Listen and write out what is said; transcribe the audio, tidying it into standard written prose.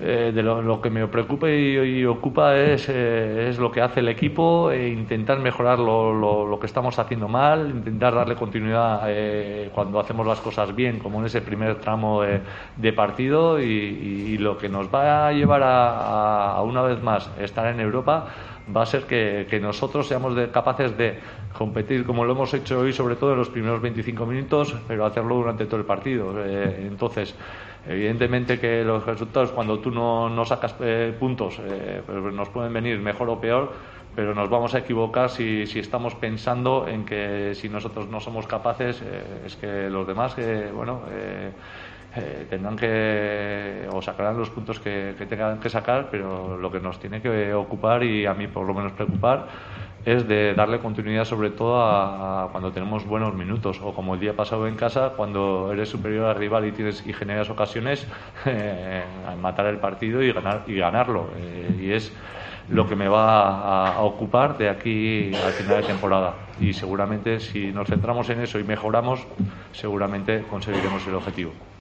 de lo que me preocupa y ocupa es lo que hace el equipo, intentar mejorar lo que estamos haciendo mal, intentar darle continuidad cuando hacemos las cosas bien, como en ese primer tramo de partido, y lo que nos va a llevar a una vez más estar en Europa va a ser que nosotros seamos capaces de competir como lo hemos hecho hoy, sobre todo en los primeros 25 minutos, pero hacerlo durante todo el partido. Entonces, evidentemente que los resultados, cuando tú no sacas puntos, pues nos pueden venir mejor o peor, pero nos vamos a equivocar si estamos pensando en que si nosotros no somos capaces, es que los demás, tendrán que o sacarán los puntos que tengan que sacar, pero lo que nos tiene que ocupar, y a mí por lo menos preocupar, es de darle continuidad sobre todo a cuando tenemos buenos minutos, o como el día pasado en casa, cuando eres superior al rival y generas ocasiones, matar el partido y ganarlo, y es lo que me va a ocupar de aquí al final de temporada, y seguramente si nos centramos en eso y mejoramos, seguramente conseguiremos el objetivo.